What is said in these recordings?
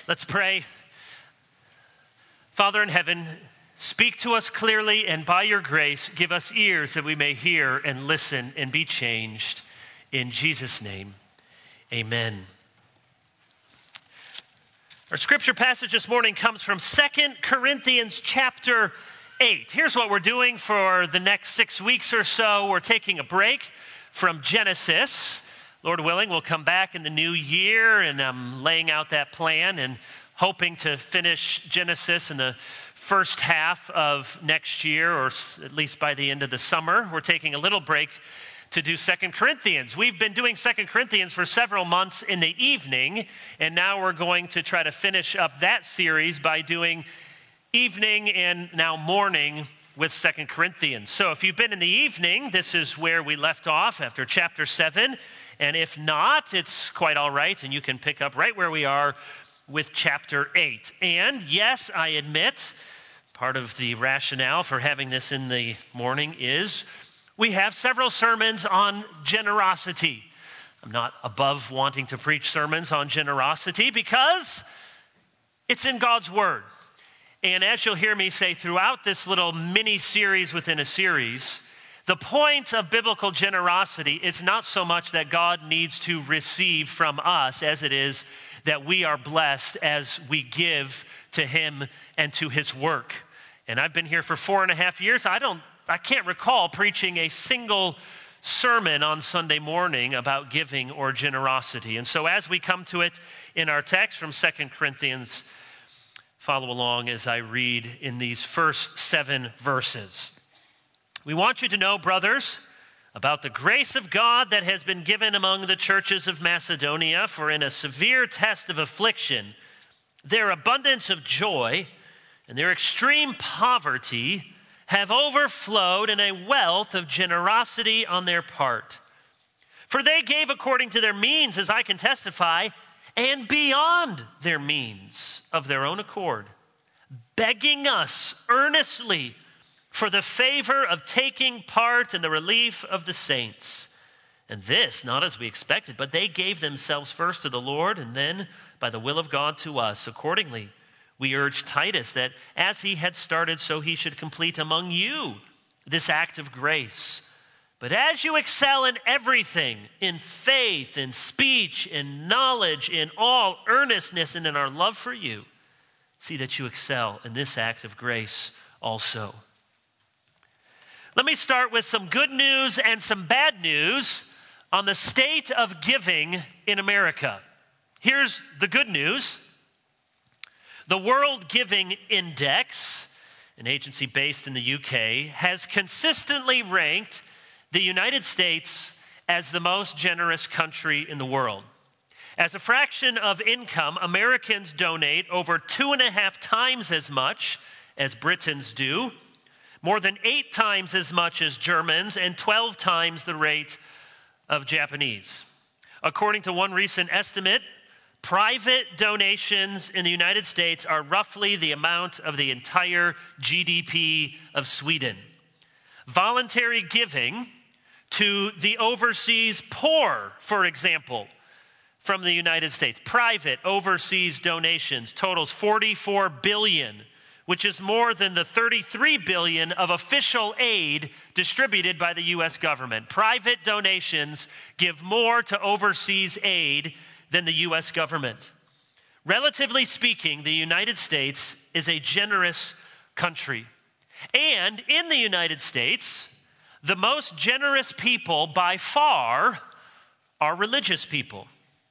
Let's pray. Father in heaven, speak to us clearly, and by your grace, give us ears that we may hear and listen and be changed. In Jesus' name, amen. Our scripture passage this morning comes from 2 Corinthians chapter 8. Here's what we're doing for the next 6 weeks or so. We're taking a break from Genesis. Lord willing, we'll come back in the new year, and I'm laying out that plan and hoping to finish Genesis in the first half of next year, or at least by the end of the summer. We're taking a little break to do 2 Corinthians. We've been doing 2 Corinthians for several months in the evening, and now we're going to try to finish up that series by doing evening and now morning with 2 Corinthians. So if you've been in the evening, this is where we left off after chapter 7. And if not, it's quite all right, and you can pick up right where we are with chapter 8. And yes, I admit, part of the rationale for having this in the morning is we have several sermons on generosity. I'm not above wanting to preach sermons on generosity because it's in God's Word. And as you'll hear me say throughout this little mini-series within a series, the point of biblical generosity is not so much that God needs to receive from us as it is that we are blessed as we give to him and to his work. And I've been here for 4.5 years. I can't recall preaching a single sermon on Sunday morning about giving or generosity. And so as we come to it in our text from 2 Corinthians, follow along as I read in these first 7 verses. We want you to know, brothers, about the grace of God that has been given among the churches of Macedonia, for in a severe test of affliction, their abundance of joy and their extreme poverty have overflowed in a wealth of generosity on their part. For they gave according to their means, as I can testify, and beyond their means of their own accord, begging us earnestly for the favor of taking part in the relief of the saints. And this, not as we expected, but they gave themselves first to the Lord, and then by the will of God to us. Accordingly, we urge Titus that as he had started, so he should complete among you this act of grace. But as you excel in everything, in faith, in speech, in knowledge, in all earnestness, and in our love for you, see that you excel in this act of grace also. Let me start with some good news and some bad news on the state of giving in America. Here's the good news. The World Giving Index, an agency based in the UK, has consistently ranked the United States as the most generous country in the world. As a fraction of income, Americans donate over 2.5 times as much as Britons do, more than 8 times as much as Germans, and 12 times the rate of Japanese. According to one recent estimate, private donations in the United States are roughly the amount of the entire GDP of Sweden. Voluntary giving to the overseas poor, for example, from the United States, private overseas donations totals $44 billion, which is more than the $33 billion of official aid distributed by the U.S. government. Private donations give more to overseas aid than the U.S. government. Relatively speaking, the United States is a generous country. And in the United States, the most generous people by far are religious people.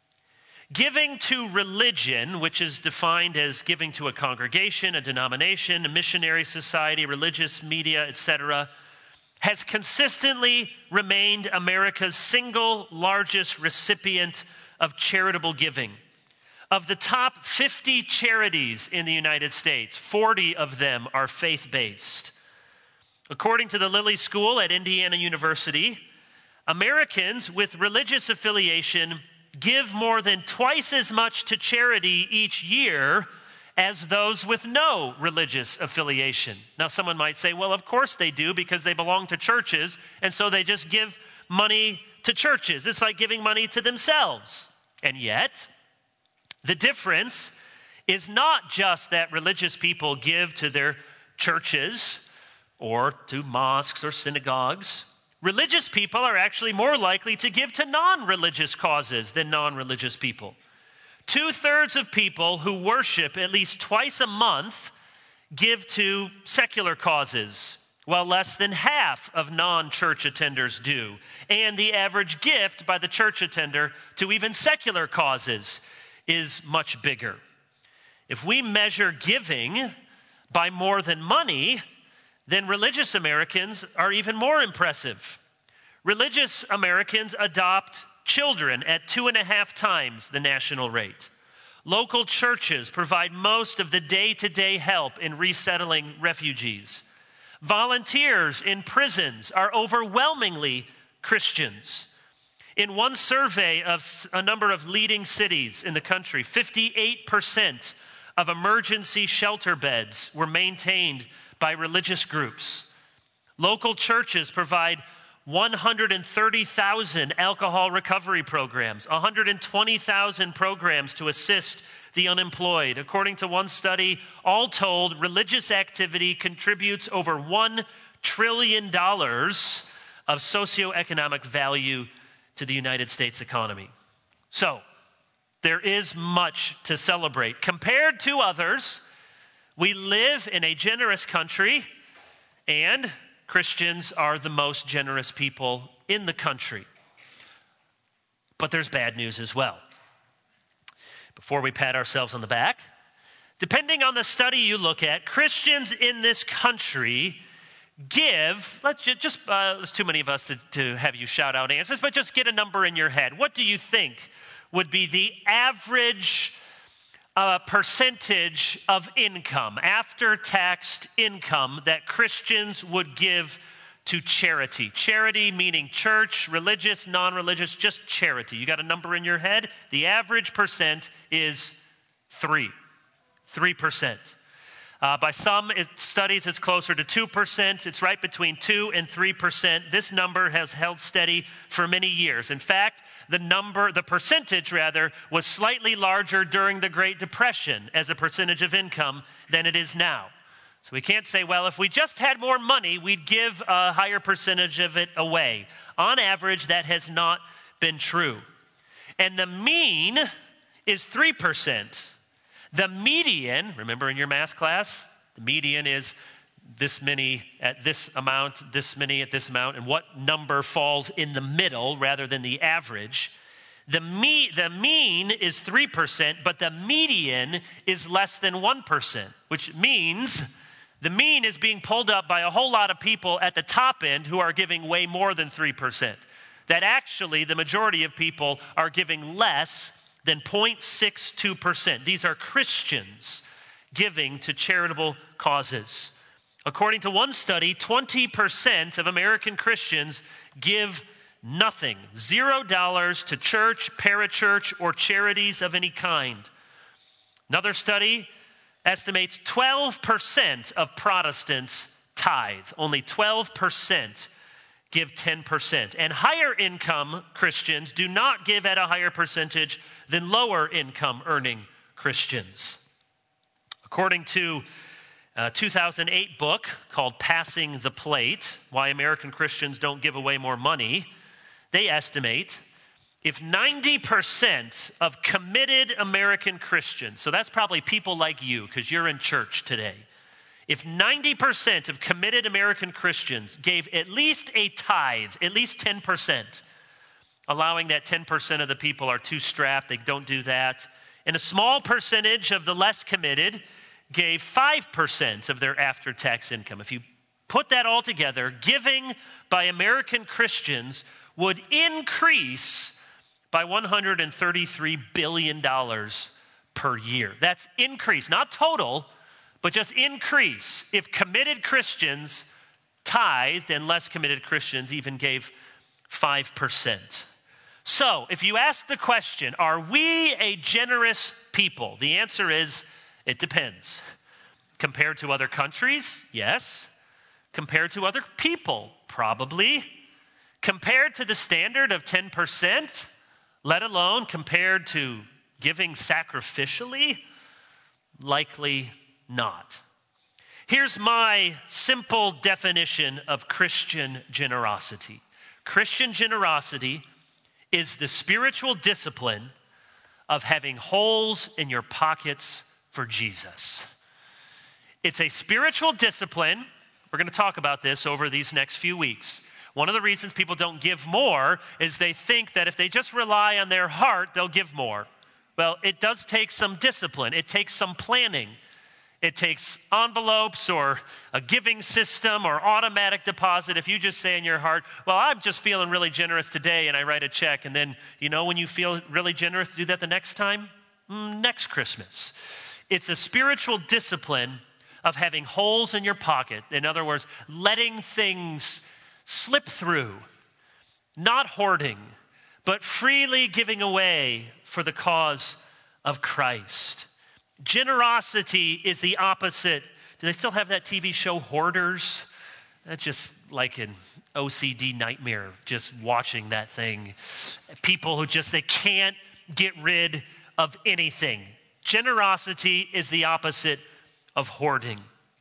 Giving to religion, which is defined as giving to a congregation, a denomination, a missionary society, religious media, etc., has consistently remained America's single largest recipient of charitable giving. Of the top 50 charities in the United States, 40 of them are faith-based. According to the Lilly School at Indiana University, Americans with religious affiliation give more than twice as much to charity each year as those with no religious affiliation. Now, someone might say, well, of course they do because they belong to churches, and so they just give money to churches. It's like giving money to themselves. And yet, the difference is not just that religious people give to their churches or to mosques or synagogues. Religious people are actually more likely to give to non-religious causes than non-religious people. 2/3 of people who worship at least twice a month give to secular causes, while less than half of non-church attenders do. And the average gift by the church attender to even secular causes is much bigger. If we measure giving by more than money, then religious Americans are even more impressive. Religious Americans adopt children at 2.5 times the national rate. Local churches provide most of the day-to-day help in resettling refugees. Volunteers in prisons are overwhelmingly Christians. In one survey of a number of leading cities in the country, 58% of emergency shelter beds were maintained by religious groups. Local churches provide 130,000 alcohol recovery programs, 120,000 programs to assist the unemployed. According to one study, all told, religious activity contributes over $1 trillion of socioeconomic value to the United States economy. So, there is much to celebrate. Compared to others, we live in a generous country, and Christians are the most generous people in the country. But there's bad news as well. Before we pat ourselves on the back, depending on the study you look at, Christians in this country give, there's too many of us to have you shout out answers, but just get a number in your head. What do you think would be the average percentage of income, after-tax income, that Christians would give to charity? Charity meaning church, religious, non-religious, just charity. You got a number in your head? The average percent is 3%. By some studies, it's closer to 2%. It's right between 2 and 3%. This number has held steady for many years. In fact, the percentage was slightly larger during the Great Depression as a percentage of income than it is now. So we can't say, well, if we just had more money, we'd give a higher percentage of it away. On average, that has not been true. And the mean is 3%. The median, remember in your math class, the median is this many at this amount, this many at this amount, and what number falls in the middle rather than the average. The mean is 3%, but the median is less than 1%, which means the mean is being pulled up by a whole lot of people at the top end who are giving way more than 3%. That actually the majority of people are giving less than 0.62%. These are Christians giving to charitable causes. According to one study, 20% of American Christians give nothing, $0 to church, parachurch, or charities of any kind. Another study estimates 12% of Protestants tithe. Only 12% give 10%. And higher income Christians do not give at a higher percentage than lower income earning Christians. According to a 2008 book called Passing the Plate, Why American Christians Don't Give Away More Money, they estimate if 90% of committed American Christians, so that's probably people like you because you're in church today, if 90% of committed American Christians gave at least a tithe, at least 10%, allowing that 10% of the people are too strapped, they don't do that, and a small percentage of the less committed gave 5% of their after-tax income. If you put that all together, giving by American Christians would increase by $133 billion per year. That's increase, not total, but just increase if committed Christians tithed and less committed Christians even gave 5%. So, if you ask the question, are we a generous people? The answer is, it depends. Compared to other countries, yes. Compared to other people, probably. Compared to the standard of 10%, let alone compared to giving sacrificially, Likely not. Here's my simple definition of Christian generosity. Christian generosity is the spiritual discipline of having holes in your pockets for Jesus. It's a spiritual discipline. We're going to talk about this over these next few weeks. One of the reasons people don't give more is they think that if they just rely on their heart, they'll give more. Well, it does take some discipline. It takes some planning. It takes envelopes or a giving system or automatic deposit. If you just say in your heart, well, I'm just feeling really generous today, and I write a check, and then, when you feel really generous, do that the next time? Next Christmas. It's a spiritual discipline of having holes in your pocket. In other words, letting things slip through, not hoarding, but freely giving away for the cause of Christ. Generosity is the opposite. Do they still have that TV show, Hoarders? That's just like an OCD nightmare, just watching that thing. People who they can't get rid of anything. Generosity is the opposite of hoarding.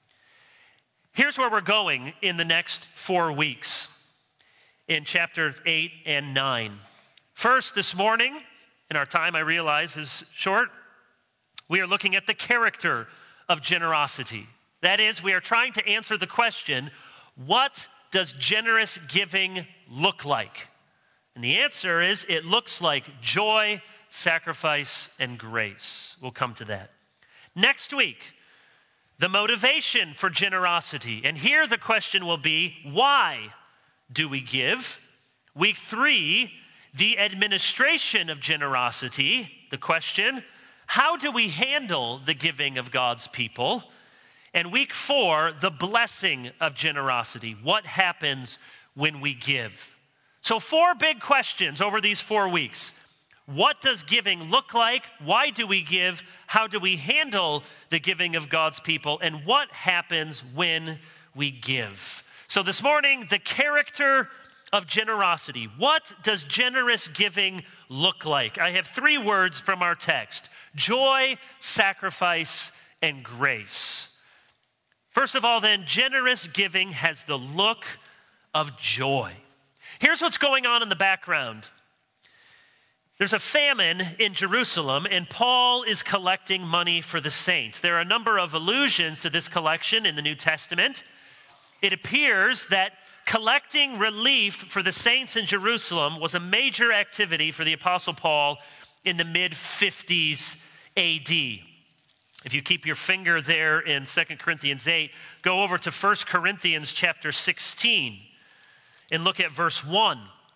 Here's where we're going in the next 4 weeks in chapters 8 and 9. First, this morning, and our time, I realize, is short, we are looking at the character of generosity. That is, we are trying to answer the question, what does generous giving look like? And the answer is, it looks like joy, sacrifice, and grace. We'll come to that. Next week, the motivation for generosity. And here the question will be, why do we give? Week 3, the administration of generosity. The question, how do we handle the giving of God's people? And week 4, the blessing of generosity. What happens when we give? So 4 big questions over these 4 weeks. What does giving look like? Why do we give? How do we handle the giving of God's people? And what happens when we give? So this morning, the character of generosity. What does generous giving look like? I have 3 words from our text: joy, sacrifice, and grace. First of all, then, generous giving has the look of joy. Here's what's going on in the background. There's a famine in Jerusalem, and Paul is collecting money for the saints. There are a number of allusions to this collection in the New Testament. It appears that collecting relief for the saints in Jerusalem was a major activity for the Apostle Paul in the mid-50s AD. If you keep your finger there in 2 Corinthians 8, go over to 1 Corinthians chapter 16 and look at verse 1.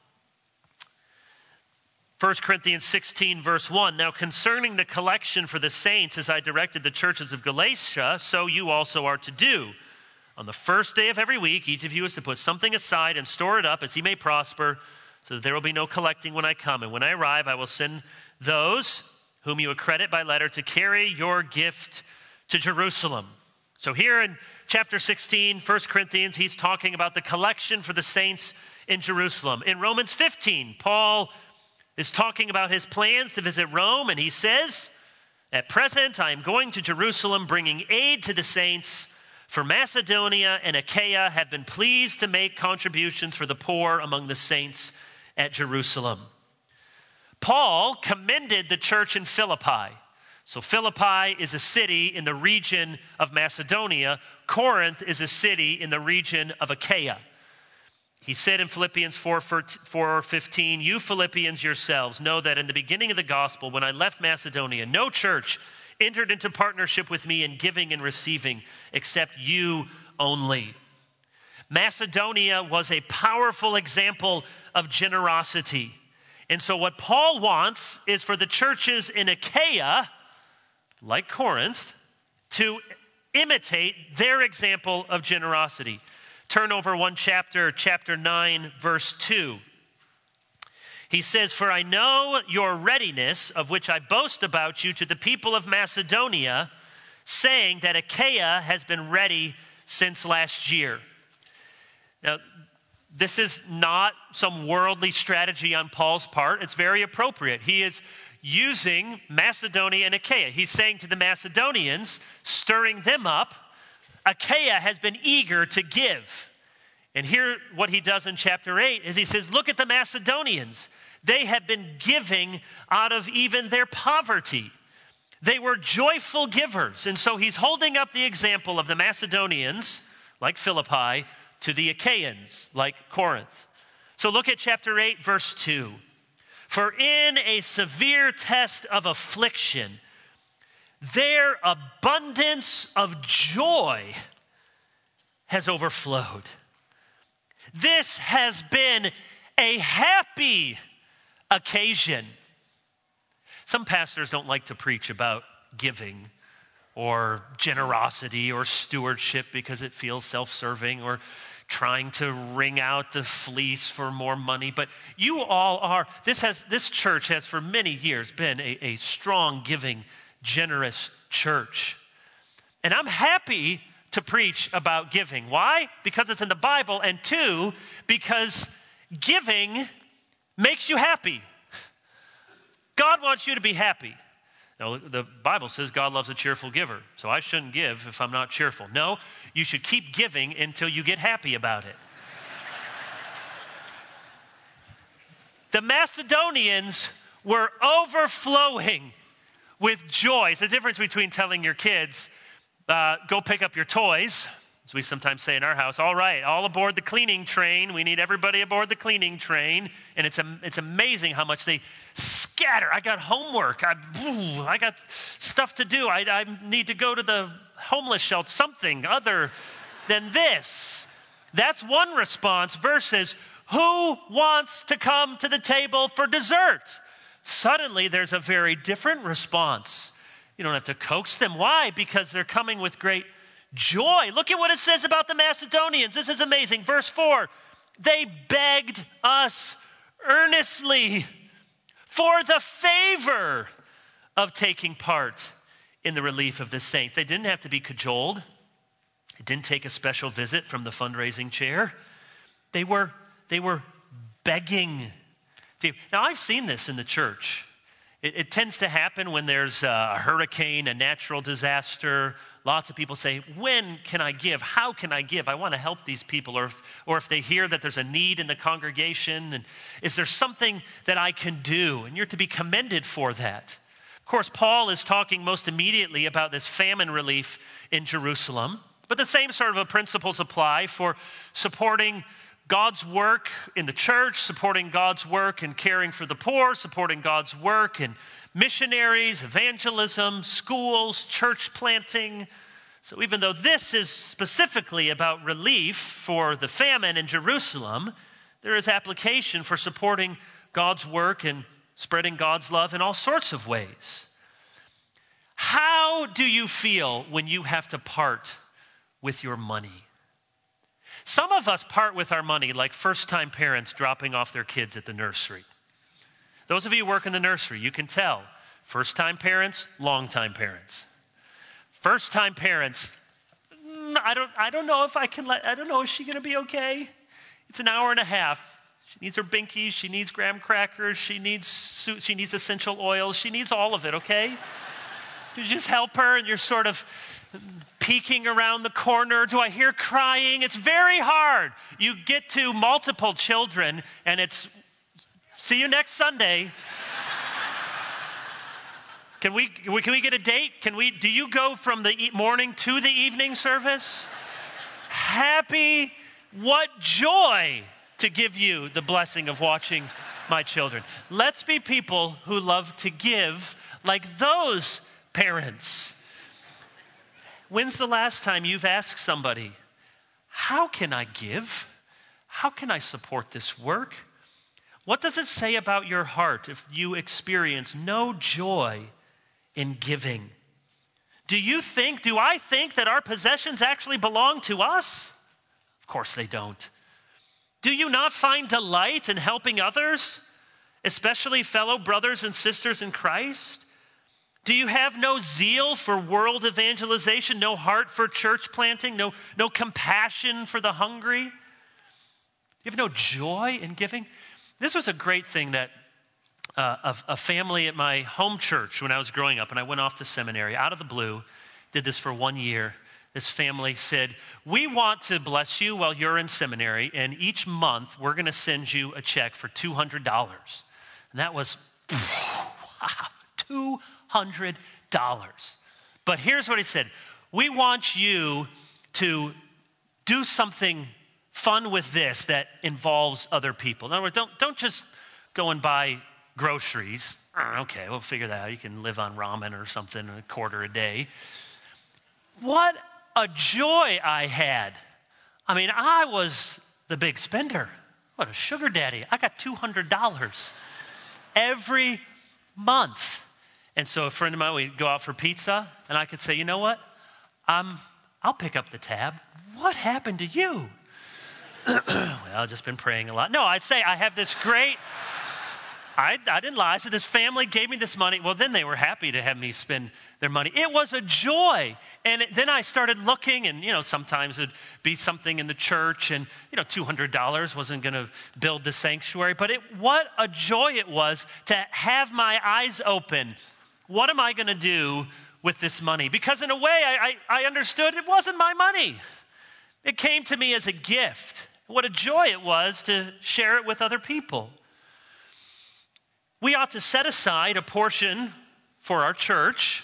1 Corinthians 16, verse 1, now concerning the collection for the saints, as I directed the churches of Galatia, so you also are to do. On the first day of every week, each of you is to put something aside and store it up as he may prosper, so that there will be no collecting when I come. And when I arrive, I will send those whom you accredit by letter to carry your gift to Jerusalem. So here in chapter 16, 1 Corinthians, he's talking about the collection for the saints in Jerusalem. In Romans 15, Paul is talking about his plans to visit Rome, and he says, at present, I am going to Jerusalem, bringing aid to the saints, for Macedonia and Achaia have been pleased to make contributions for the poor among the saints at Jerusalem. Paul commended the church in Philippi. So Philippi is a city in the region of Macedonia. Corinth is a city in the region of Achaia. He said in Philippians 4:15, you Philippians yourselves know that in the beginning of the gospel, when I left Macedonia, no church entered into partnership with me in giving and receiving except you only. Macedonia was a powerful example of generosity. And so what Paul wants is for the churches in Achaia, like Corinth, to imitate their example of generosity. Turn over one chapter, chapter 9, verse 2. He says, for I know your readiness, of which I boast about you to the people of Macedonia, saying that Achaia has been ready since last year. Now, this is not some worldly strategy on Paul's part. It's very appropriate. He is using Macedonia and Achaia. He's saying to the Macedonians, stirring them up, Achaia has been eager to give. And here what he does in chapter 8 is he says, look at the Macedonians. They have been giving out of even their poverty. They were joyful givers. And so he's holding up the example of the Macedonians, like Philippi, to the Achaeans, like Corinth. So look at chapter 8, verse 2. For in a severe test of affliction, their abundance of joy has overflowed. This has been a happy occasion. Some pastors don't like to preach about giving or generosity or stewardship because it feels self-serving or trying to wring out the fleece for more money. But you all are, this church has for many years been a strong, giving, generous church. And I'm happy to preach about giving. Why? Because it's in the Bible, and two, because giving makes you happy. God wants you to be happy. Now, the Bible says God loves a cheerful giver, so I shouldn't give if I'm not cheerful. No, you should keep giving until you get happy about it. The Macedonians were overflowing with joy. It's the difference between telling your kids, go pick up your toys, as we sometimes say in our house, all right, all aboard the cleaning train. We need everybody aboard the cleaning train. And it's amazing how much they scatter. I got homework. I got stuff to do. I need to go to the homeless shelter, something other than this. That's one response versus who wants to come to the table for dessert? Suddenly, there's a very different response. You don't have to coax them. Why? Because they're coming with great joy. Look at what it says about the Macedonians. This is amazing. Verse 4, they begged us earnestly for the favor of taking part in the relief of the saint. They didn't have to be cajoled. It didn't take a special visit from the fundraising chair. They were begging. Now, I've seen this in the church. It tends to happen when there's a hurricane, a natural disaster. Lots of people say, when can I give? How can I give? I want to help these people. Or if they hear that there's a need in the congregation, and is there something that I can do? And you're to be commended for that. Of course, Paul is talking most immediately about this famine relief in Jerusalem. But the same sort of principles apply for supporting God's work in the church, supporting God's work in caring for the poor, supporting God's work in missionaries, evangelism, schools, church planting. So even though this is specifically about relief for the famine in Jerusalem, there is application for supporting God's work and spreading God's love in all sorts of ways. How do you feel when you have to part with your money? Some of us part with our money like first-time parents dropping off their kids at the nursery. Those of you who work in the nursery, you can tell. First-time parents, long-time parents. First-time parents, I don't know if I can I don't know, is she going to be okay? It's an hour and a half. She needs her binkies, she needs graham crackers, she needs essential oils, she needs all of it, okay? You just help her and you're sort of peeking around the corner. Do I hear crying? It's very hard. You get to multiple children and it's, see you next Sunday. Can we get a date? Do you go from the morning to the evening service? Happy, what joy to give you the blessing of watching my children. Let's be people who love to give like those parents. When's the last time you've asked somebody, how can I give? How can I support this work? What does it say about your heart if you experience no joy in giving? Do I think that our possessions actually belong to us? Of course they don't. Do you not find delight in helping others, especially fellow brothers and sisters in Christ? Do you have no zeal for world evangelization, no heart for church planting, no compassion for the hungry? You have no joy in giving? This was a great thing that a family at my home church when I was growing up, and I went off to seminary. Out of the blue, did this for 1 year. This family said, we want to bless you while you're in seminary, and each month we're going to send you a check for $200. And that was, wow, $200. But here's what he said. We want you to do something fun with this that involves other people. In other words, don't just go and buy groceries. Okay, we'll figure that out. You can live on ramen or something a quarter a day. What a joy I had. I mean, I was the big spender. What a sugar daddy. I got $200 every month. And so a friend of mine, we'd go out for pizza, and I could say, you know what? I'll pick up the tab. What happened to you? Well, I've just been praying a lot. No, I'd say I have this great... I didn't lie. I said, this family gave me this money. Well, then they were happy to have me spend their money. It was a joy. And then I started looking, and, sometimes it'd be something in the church, and, $200 wasn't going to build the sanctuary. But what a joy it was to have my eyes open. What am I going to do with this money? Because in a way, I understood it wasn't my money. It came to me as a gift. What a joy it was to share it with other people. We ought to set aside a portion for our church.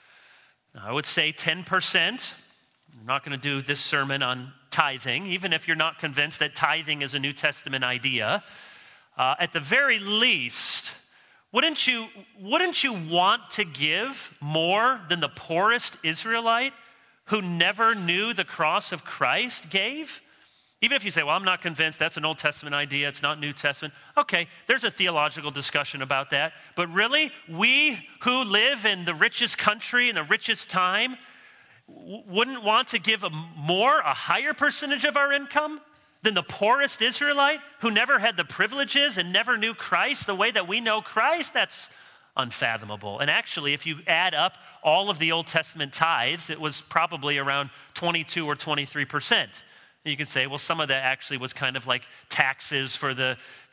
I would say 10%. I'm not going to do this sermon on tithing, even if you're not convinced that tithing is a New Testament idea. At the very least, wouldn't you want to give more than the poorest Israelite who never knew the cross of Christ gave? Even if you say, well, I'm not convinced, that's an Old Testament idea, it's not New Testament. Okay, there's a theological discussion about that. But really, we who live in the richest country in the richest time wouldn't want to give a higher percentage of our income than the poorest Israelite who never had the privileges and never knew Christ the way that we know Christ? That's unfathomable. And actually, if you add up all of the Old Testament tithes, it was probably around 22 or 23%. You can say, well, some of that actually was kind of like taxes for the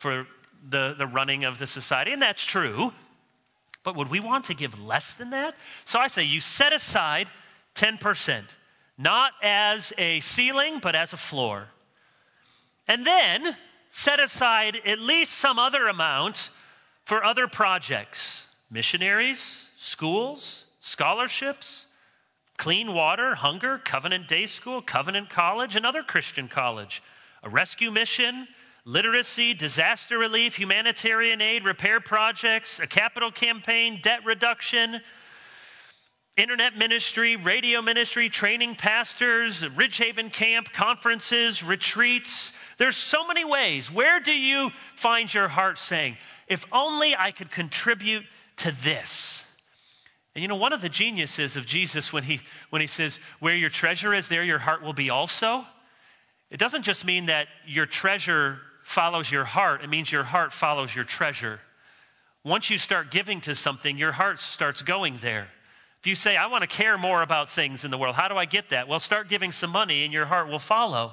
running of the society, and that's true. But would we want to give less than that? So I say you set aside 10%, not as a ceiling, but as a floor. And then set aside at least some other amount for other projects, missionaries, schools, scholarships, clean water, hunger, Covenant Day School, Covenant College, another Christian college, a rescue mission, literacy, disaster relief, humanitarian aid, repair projects, a capital campaign, debt reduction, internet ministry, radio ministry, training pastors, Ridgehaven Camp, conferences, retreats. There's so many ways. Where do you find your heart saying, if only I could contribute to this? And one of the geniuses of Jesus when he says, where your treasure is, there your heart will be also. It doesn't just mean that your treasure follows your heart. It means your heart follows your treasure. Once you start giving to something, your heart starts going there. If you say, I want to care more about things in the world, how do I get that? Well, start giving some money and your heart will follow.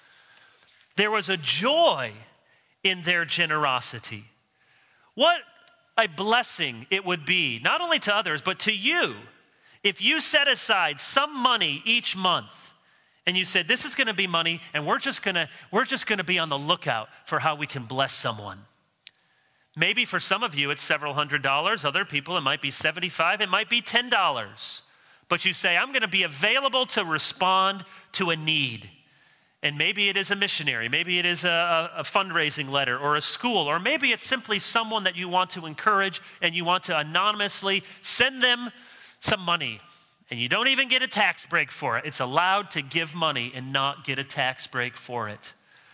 There was a joy in their generosity. What a blessing it would be, not only to others, but to you, if you set aside some money each month and you said, this is going to be money, and we're just going to be on the lookout for how we can bless someone. Maybe for some of you, it's several $100s. Other people, it might be $75. It might be $10. But you say, I'm going to be available to respond to a need. And maybe it is a missionary, maybe it is a fundraising letter or a school, or maybe it's simply someone that you want to encourage and you want to anonymously send them some money. And you don't even get a tax break for it. It's allowed to give money and not get a tax break for it.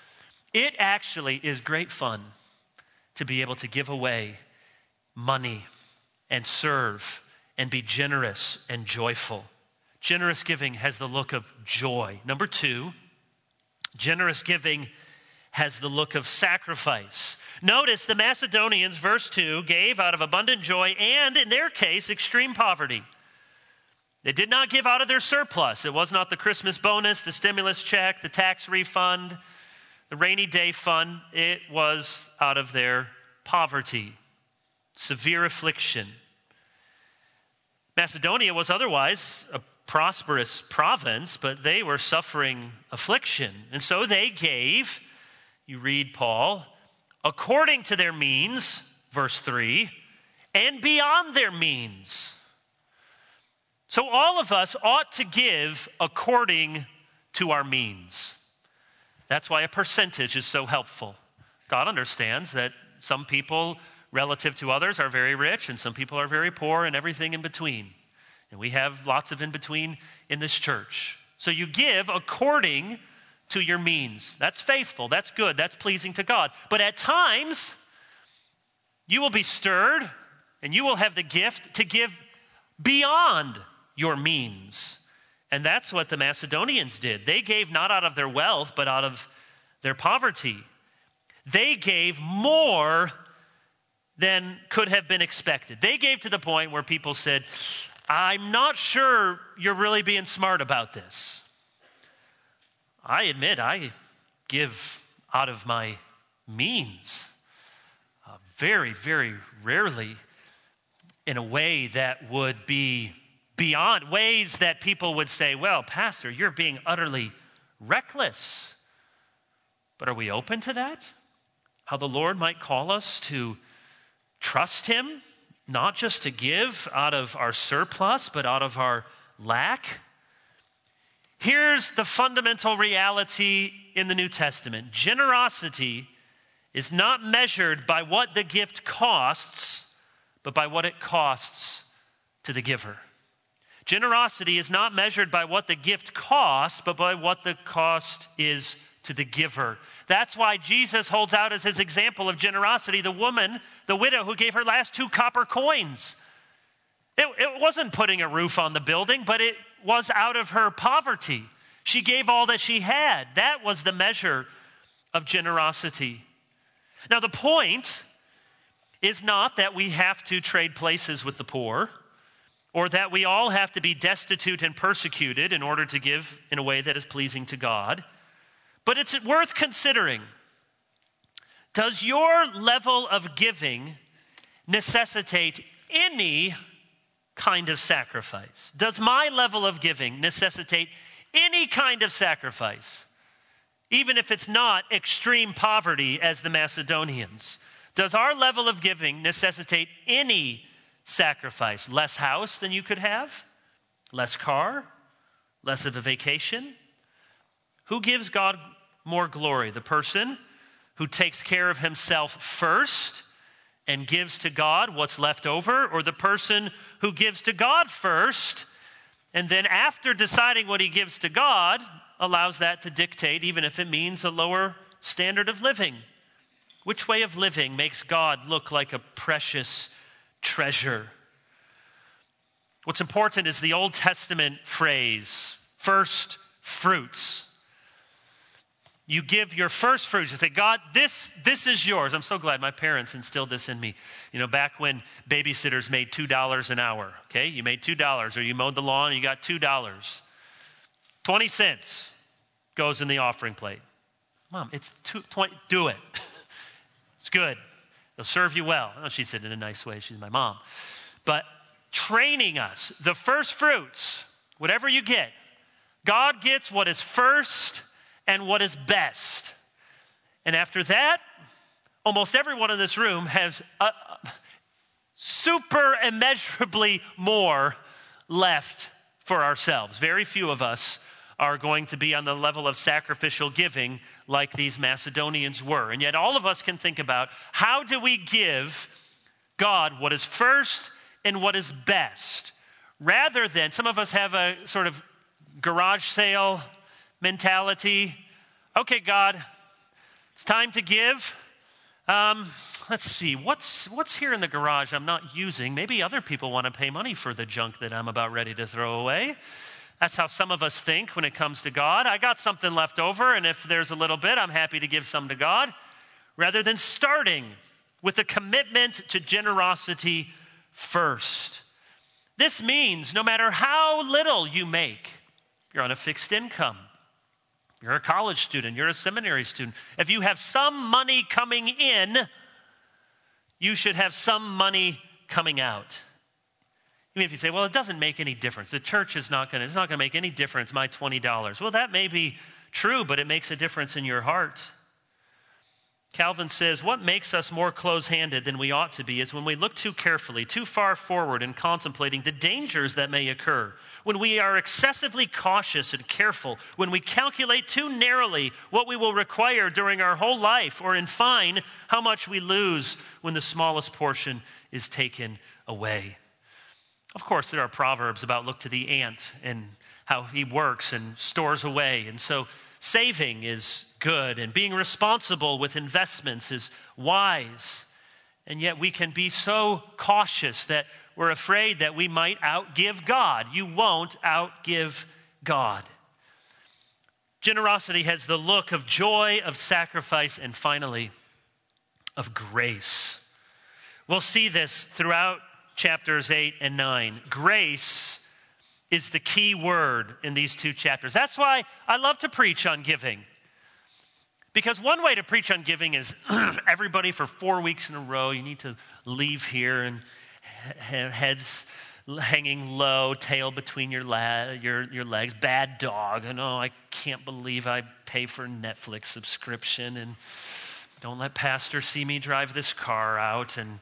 It actually is great fun to be able to give away money and serve and be generous and joyful. Generous giving has the look of joy. Number 2, generous giving has the look of sacrifice. Notice the Macedonians, verse 2, gave out of abundant joy and, in their case, extreme poverty. They did not give out of their surplus. It was not the Christmas bonus, the stimulus check, the tax refund, the rainy day fund. It was out of their poverty. severe affliction. Macedonia was otherwise a prosperous province, but they were suffering affliction. And so they gave, you read Paul, according to their means, verse 3, and beyond their means. So all of us ought to give according to our means. That's why a percentage is so helpful. God understands that some people, relative to others, are very rich, and some people are very poor, and everything in between. And we have lots of in between in this church. So you give according to your means. That's faithful, that's good, that's pleasing to God. But at times, you will be stirred, and you will have the gift to give beyond your means. And that's what the Macedonians did. They gave not out of their wealth, but out of their poverty. They gave more than could have been expected. They gave to the point where people said, I'm not sure you're really being smart about this. I admit I give out of my means. Very, very rarely in a way that would be beyond, ways that people would say, well, Pastor, you're being utterly reckless. But are we open to that? How the Lord might call us to trust him, not just to give out of our surplus, but out of our lack. Here's the fundamental reality in the New Testament. Generosity is not measured by what the gift costs, but by what it costs to the giver. Generosity is not measured by what the gift costs, but by what the cost is to the giver. That's why Jesus holds out as his example of generosity the woman, the widow who gave her last 2 copper coins. It wasn't putting a roof on the building, but it was out of her poverty. She gave all that she had. That was the measure of generosity. Now, the point is not that we have to trade places with the poor, or that we all have to be destitute and persecuted in order to give in a way that is pleasing to God. But it's worth considering. Does your level of giving necessitate any kind of sacrifice? Does my level of giving necessitate any kind of sacrifice? Even if it's not extreme poverty as the Macedonians. Does our level of giving necessitate any sacrifice? Less house than you could have? Less car? Less of a vacation? Who gives God more glory? The person who takes care of himself first and gives to God what's left over, or the person who gives to God first and then after deciding what he gives to God, allows that to dictate, even if it means a lower standard of living? Which way of living makes God look like a precious treasure? What's important is the Old Testament phrase, first fruits. You give your first fruits. You say, God, this is yours. I'm so glad my parents instilled this in me. You know, back when babysitters made $2 an hour, okay? You made $2, or you mowed the lawn and you got $2. 20 cents goes in the offering plate. Mom, it's 20, do it. It's good. It'll serve you well. Oh, she said it in a nice way. She's my mom. But training us, the first fruits, whatever you get, God gets what is first and what is best. And after that, almost everyone in this room has super immeasurably more left for ourselves. Very few of us are going to be on the level of sacrificial giving like these Macedonians were. And yet all of us can think about, how do we give God what is first and what is best? Rather than, some of us have a sort of garage sale mentality. Okay, God, it's time to give. Let's see, what's here in the garage I'm not using? Maybe other people want to pay money for the junk that I'm about ready to throw away. That's how some of us think when it comes to God. I got something left over, and if there's a little bit, I'm happy to give some to God. Rather than starting with a commitment to generosity first. This means no matter how little you make, you're on a fixed income, you're a college student, you're a seminary student, if you have some money coming in, you should have some money coming out. Even if you say, well, it doesn't make any difference. The church it's not going to make any difference, my $20. Well, that may be true, but it makes a difference in your heart. Calvin says, what makes us more close-handed than we ought to be is when we look too carefully, too far forward in contemplating the dangers that may occur, when we are excessively cautious and careful, when we calculate too narrowly what we will require during our whole life, or in fine, how much we lose when the smallest portion is taken away. Of course, there are proverbs about look to the ant and how he works and stores away, and so saving is good, and being responsible with investments is wise. And yet we can be so cautious that we're afraid that we might outgive God. You won't outgive God. Generosity has the look of joy, of sacrifice, and finally, of grace. We'll see this throughout chapters 8 and 9. Grace is the key word in these two chapters. That's why I love to preach on giving. Because one way to preach on giving is everybody for 4 weeks in a row, you need to leave here and heads hanging low, tail between your legs, bad dog. And I can't believe I pay for Netflix subscription, and don't let pastor see me drive this car out. And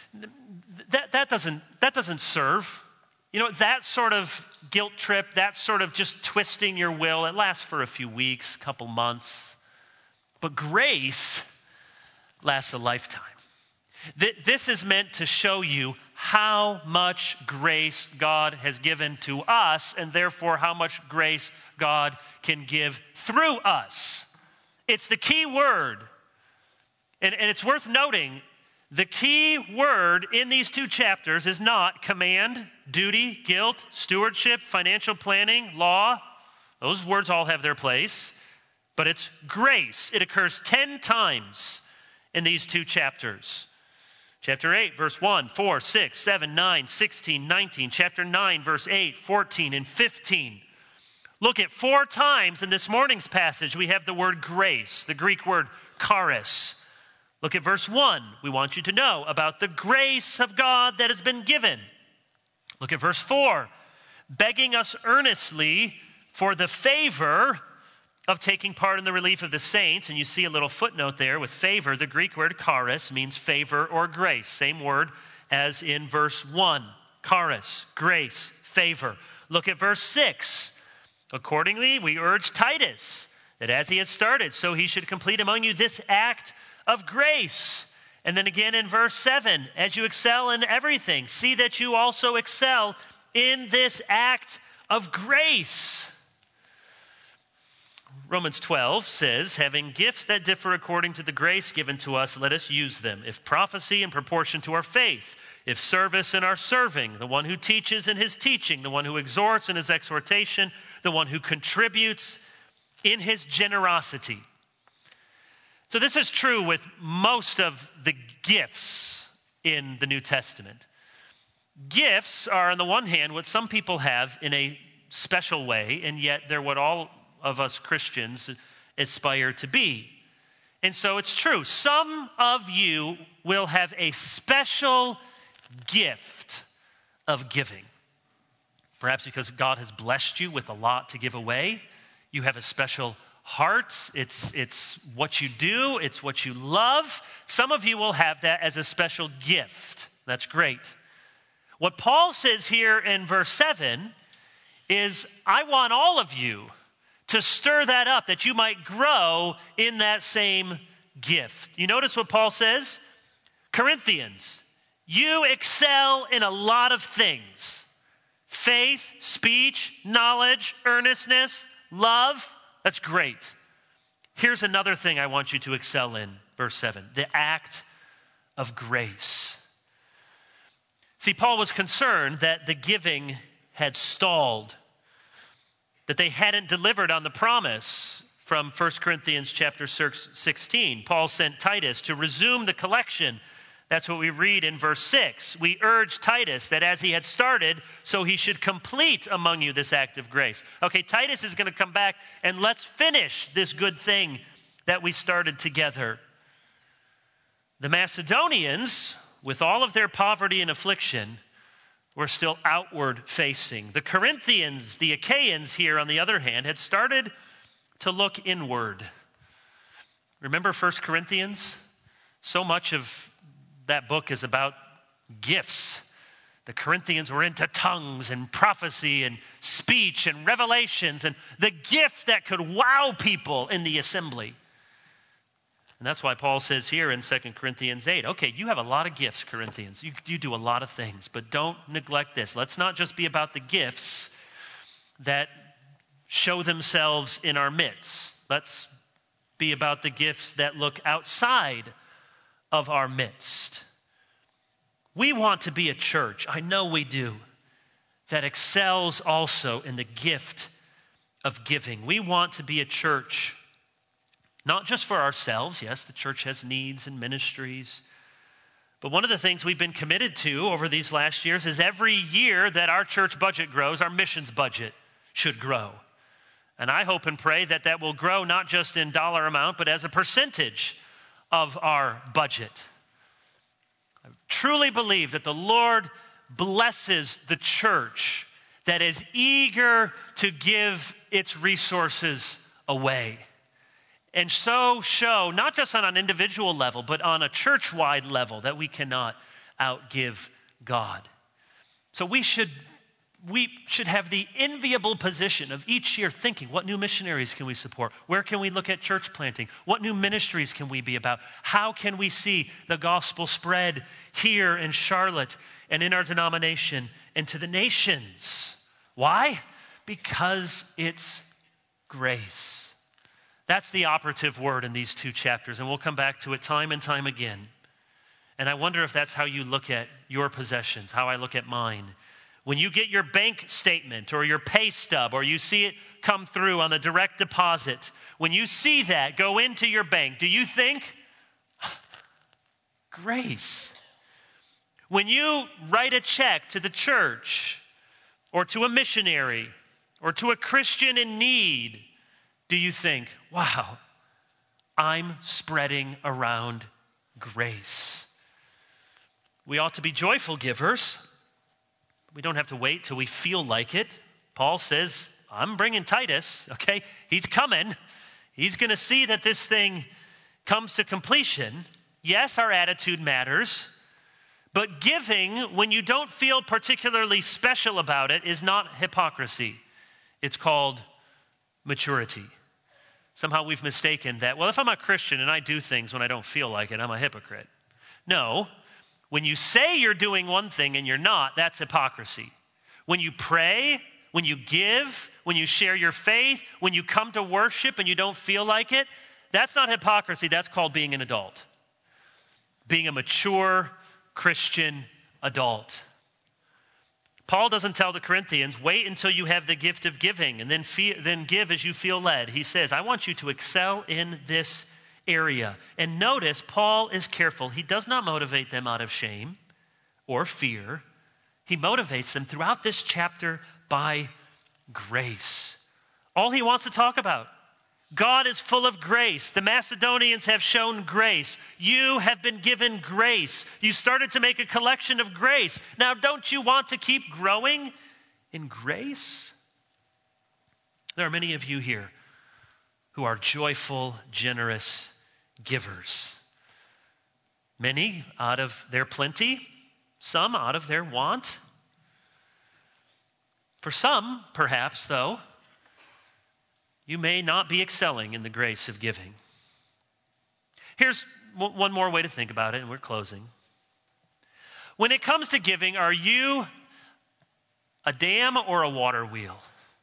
that doesn't serve. That sort of guilt trip, that sort of just twisting your will, it lasts for a few weeks, couple months. But grace lasts a lifetime. This is meant to show you how much grace God has given to us, and therefore how much grace God can give through us. It's the key word. And it's worth noting, the key word in these two chapters is not command, duty, guilt, stewardship, financial planning, law. Those words all have their place. But it's grace. It occurs 10 times in these two chapters. Chapter 8, verse 1, 4, 6, 7, 9, 16, 19. Chapter 9, verse 8, 14, and 15. Look at 4 times in this morning's passage, we have the word grace, the Greek word charis. Look at verse 1. We want you to know about the grace of God that has been given. Look at verse 4. Begging us earnestly for the favor of taking part in the relief of the saints. And you see a little footnote there with favor. The Greek word charis means favor or grace. Same word as in verse 1. Charis, grace, favor. Look at verse 6. Accordingly, we urge Titus that as he has started, so he should complete among you this act of grace. And then again in verse 7, as you excel in everything, see that you also excel in this act of grace. Romans 12 says, having gifts that differ according to the grace given to us, let us use them. If prophecy in proportion to our faith, if service in our serving, the one who teaches in his teaching, the one who exhorts in his exhortation, the one who contributes in his generosity. So this is true with most of the gifts in the New Testament. Gifts are, on the one hand, what some people have in a special way, and yet they're what all of us Christians aspire to be. And so it's true. Some of you will have a special gift of giving. Perhaps because God has blessed you with a lot to give away. You have a special heart. It's what you do. It's what you love. Some of you will have that as a special gift. That's great. What Paul says here in verse 7 is, I want all of you to stir that up, that you might grow in that same gift. You notice what Paul says? Corinthians, you excel in a lot of things. Faith, speech, knowledge, earnestness, love. That's great. Here's another thing I want you to excel in, verse 7, the act of grace. See, Paul was concerned that the giving had stalled, that they hadn't delivered on the promise from 1 Corinthians chapter 16. Paul sent Titus to resume the collection. That's what we read in verse 6. We urge Titus that as he had started, so he should complete among you this act of grace. Okay, Titus is going to come back and let's finish this good thing that we started together. The Macedonians with all of their poverty and affliction, were still outward facing. The Corinthians, the Achaeans here, on the other hand, had started to look inward. Remember 1 Corinthians? So much of that book is about gifts. The Corinthians were into tongues and prophecy and speech and revelations and the gift that could wow people in the assembly. And that's why Paul says here in 2 Corinthians 8, okay, you have a lot of gifts, Corinthians. You do a lot of things, but don't neglect this. Let's not just be about the gifts that show themselves in our midst. Let's be about the gifts that look outside of our midst. We want to be a church, I know we do, that excels also in the gift of giving. We want to be a church not just for ourselves. Yes, the church has needs and ministries. But one of the things we've been committed to over these last years is every year that our church budget grows, our missions budget should grow. And I hope and pray that that will grow not just in dollar amount, but as a percentage of our budget. I truly believe that the Lord blesses the church that is eager to give its resources away. And so show, not just on an individual level, but on a church-wide level, that we cannot outgive God. So we should have the enviable position of each year thinking, what new missionaries can we support? Where can we look at church planting? What new ministries can we be about? How can we see the gospel spread here in Charlotte and in our denomination and to the nations? Why? Because it's grace. That's the operative word in these two chapters, and we'll come back to it time and time again. And I wonder if that's how you look at your possessions, how I look at mine. When you get your bank statement or your pay stub, or you see it come through on the direct deposit, when you see that go into your bank, do you think, grace? When you write a check to the church or to a missionary or to a Christian in need, do you think, wow, I'm spreading around grace? We ought to be joyful givers. We don't have to wait till we feel like it. Paul says, I'm bringing Titus, okay? He's coming. He's going to see that this thing comes to completion. Yes, our attitude matters, but giving when you don't feel particularly special about it is not hypocrisy. It's called maturity. Somehow we've mistaken that, well, if I'm a Christian and I do things when I don't feel like it, I'm a hypocrite. No, when you say you're doing one thing and you're not, that's hypocrisy. When you pray, when you give, when you share your faith, when you come to worship and you don't feel like it, that's not hypocrisy, that's called being an adult. Being a mature Christian adult. Paul doesn't tell the Corinthians, wait until you have the gift of giving and then give as you feel led. He says, I want you to excel in this area. And notice, Paul is careful. He does not motivate them out of shame or fear. He motivates them throughout this chapter by grace. All he wants to talk about. God is full of grace. The Macedonians have shown grace. You have been given grace. You started to make a collection of grace. Now, don't you want to keep growing in grace? There are many of you here who are joyful, generous givers. Many out of their plenty, some out of their want. For some, perhaps, though, you may not be excelling in the grace of giving. Here's one more way to think about it, and we're closing. When it comes to giving, are you a dam or a water wheel?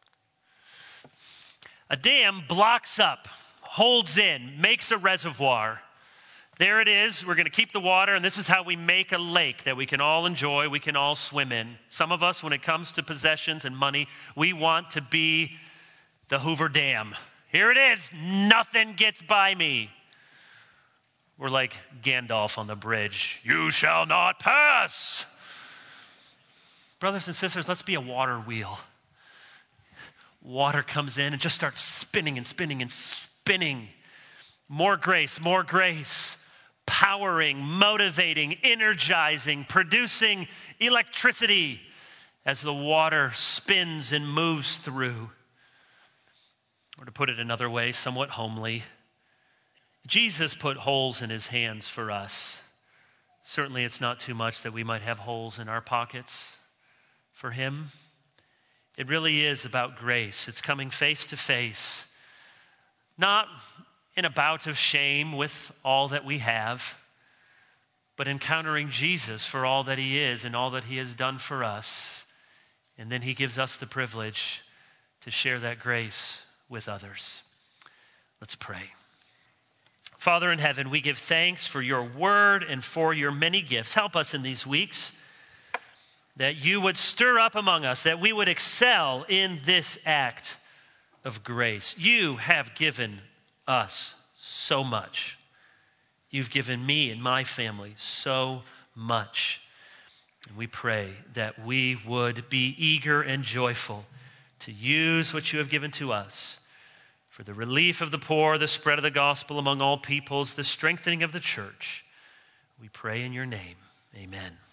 A dam blocks up, holds in, makes a reservoir. There it is. We're going to keep the water, and this is how we make a lake that we can all enjoy, we can all swim in. Some of us, when it comes to possessions and money, we want to be the Hoover Dam. Here it is. Nothing gets by me. We're like Gandalf on the bridge. You shall not pass. Brothers and sisters, let's be a water wheel. Water comes in and just starts spinning and spinning and spinning. More grace, more grace. powering, motivating, energizing, producing electricity as the water spins and moves through. Or to put it another way, somewhat homely, Jesus put holes in his hands for us. Certainly it's not too much that we might have holes in our pockets for him. It really is about grace. It's coming face to face, not in a bout of shame with all that we have, but encountering Jesus for all that he is and all that he has done for us. And then he gives us the privilege to share that grace with others. Let's pray. Father in heaven, we give thanks for your word and for your many gifts. Help us in these weeks that you would stir up among us, that we would excel in this act of grace. You have given us so much. You've given me and my family so much. And we pray that we would be eager and joyful to use what you have given to us for the relief of the poor, the spread of the gospel among all peoples, the strengthening of the church. We pray in your name. Amen.